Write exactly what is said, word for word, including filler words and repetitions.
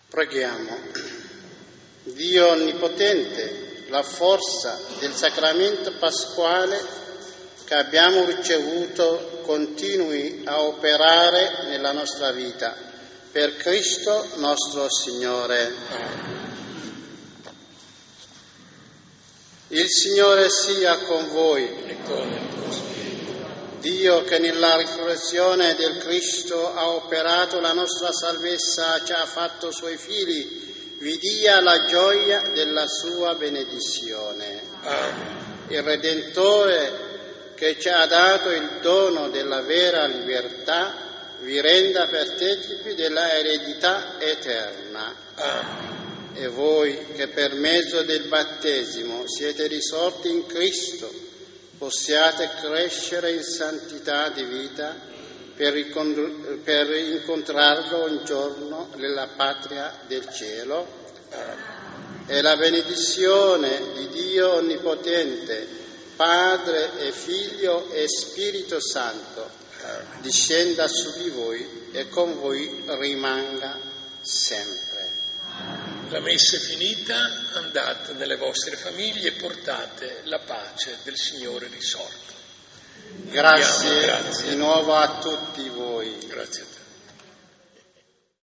Preghiamo. Dio Onnipotente, la forza del sacramento pasquale che abbiamo ricevuto continui a operare nella nostra vita. Per Cristo nostro Signore. Il Signore sia con voi. E con il tuo spirito. Dio che nella risurrezione del Cristo ha operato la nostra salvezza, ci ha fatto suoi figli, vi dia la gioia della sua benedizione. Amen. Il Redentore che ci ha dato il dono della vera libertà, vi renda partecipi della eredità eterna. Amen. E voi che per mezzo del battesimo siete risorti in Cristo, possiate crescere in santità di vita per, ricond- per incontrarlo un giorno nella patria del cielo. Amen. E la benedizione di Dio Onnipotente, Padre e Figlio e Spirito Santo, Amen. discenda su di voi e con voi rimanga sempre. La messa è finita, andate nelle vostre famiglie e portate la pace del Signore risorto. Grazie, Andiamo, grazie. di nuovo a tutti voi. Grazie a te.